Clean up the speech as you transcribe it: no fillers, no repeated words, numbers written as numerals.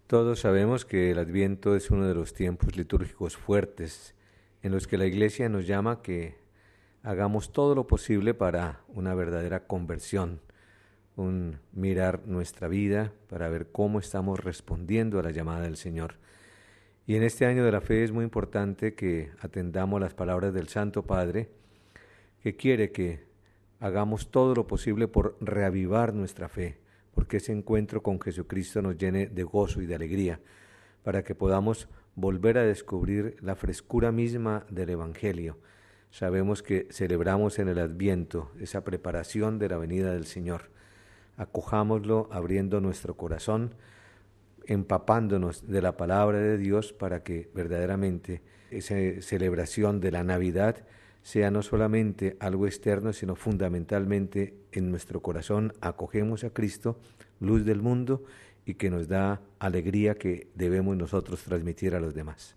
Todos sabemos que el Adviento es uno de los tiempos litúrgicos fuertes en los que la Iglesia nos llama a que hagamos todo lo posible para una verdadera conversión, un mirar nuestra vida para ver cómo estamos respondiendo a la llamada del Señor. Y en este año de la fe es muy importante que atendamos las palabras del Santo Padre, que quiere que hagamos todo lo posible por reavivar nuestra fe, porque ese encuentro con Jesucristo nos llene de gozo y de alegría, para que podamos volver a descubrir la frescura misma del Evangelio. Sabemos que celebramos en el Adviento esa preparación de la venida del Señor. Acojámoslo abriendo nuestro corazón, empapándonos de la palabra de Dios para que verdaderamente esa celebración de la Navidad sea no solamente algo externo, sino fundamentalmente en nuestro corazón acogemos a Cristo, luz del mundo, y que nos da alegría que debemos nosotros transmitir a los demás.